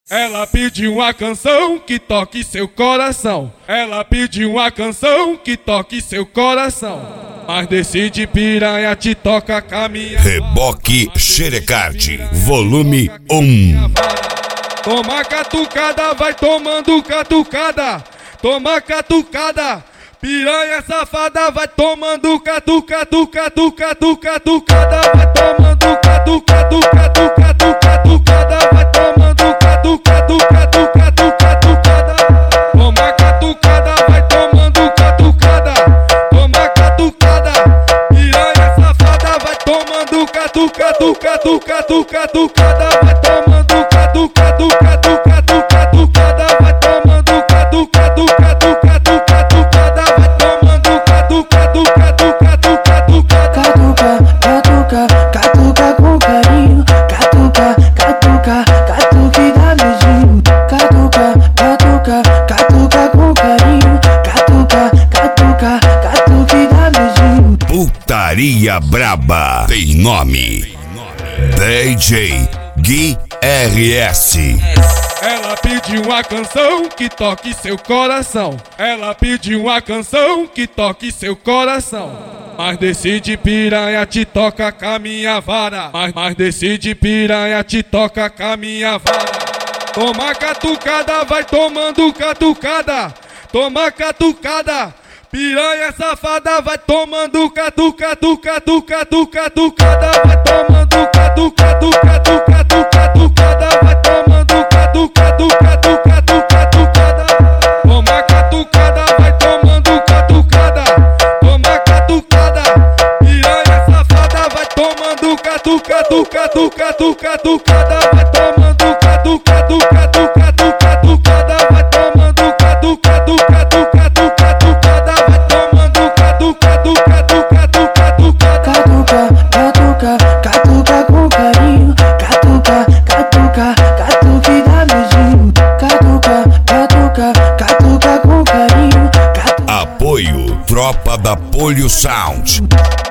Ela pediu uma canção que toque seu coração. Ela pediu uma canção que toque seu coração. Mas decide piranha, te toca caminhar. Reboque Xerecard, volume 1. Toma catucada, vai tomando catucada. Toma catucada, piranha safada, vai tomando catucada, vai tomando catucada, vai tomando catucada. Toma catucada, vai tomando catucada. Toma catucada, piranha safada, vai tomando catucada, vai tomando catucada, vai tomando Catuca com carinho, catuca e dá beijinho. Catuca com carinho, catuca e dá beijinho. Putaria braba tem nome: DJ Gui RS. Ela pediu uma canção que toque seu coração. Ela pediu uma canção que toque seu coração. Mas decide piranha, te toca com a minha vara. Mas decide piranha, te toca com a minha vara. Toma catucada, vai tomando catucada. Toma catucada, piranha safada, vai tomando catucada, vai tomando catucada, vai tomando catucada. Toma catucada, vai tomando catucada. Toma catucada, piranha safada, vai tomando catucada, vai tomando catucada, vai tomando Catuca com carinho, catuca e dá beijinho. Catuca com carinho, Apoio Tropa da Polio Sound.